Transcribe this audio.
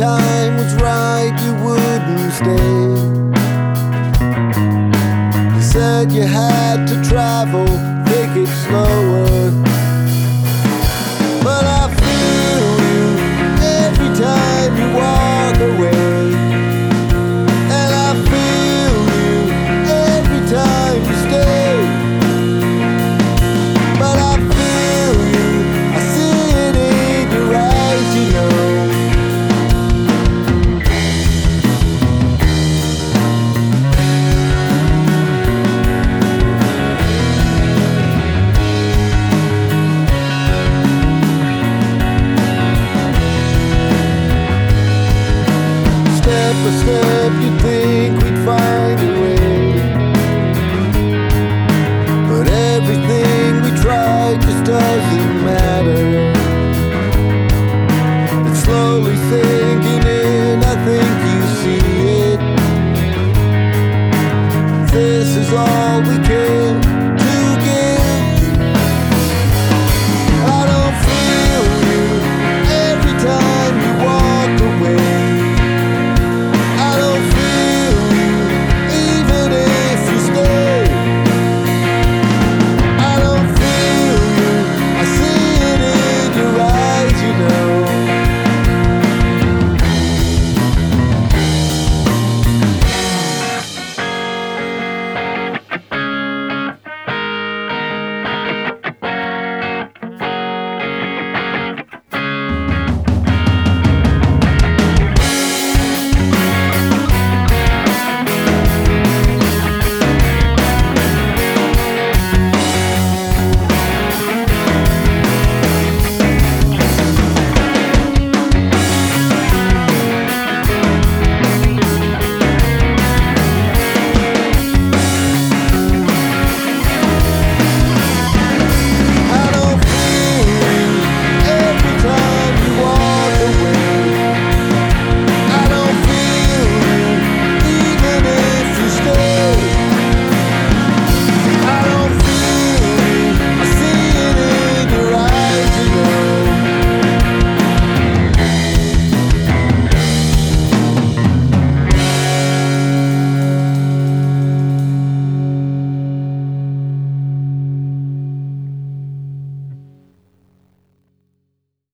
time was right, you wouldn't stay. You said you had to travel, take it slower. But I feel you every time you walk away. And I feel you every time you stay. But I feel you, I see it in your eyes, you know. Step by step you'd think we'd find a way, but everything we tried just doesn't matter. It's slowly sinking in, I think you see it. This is all we can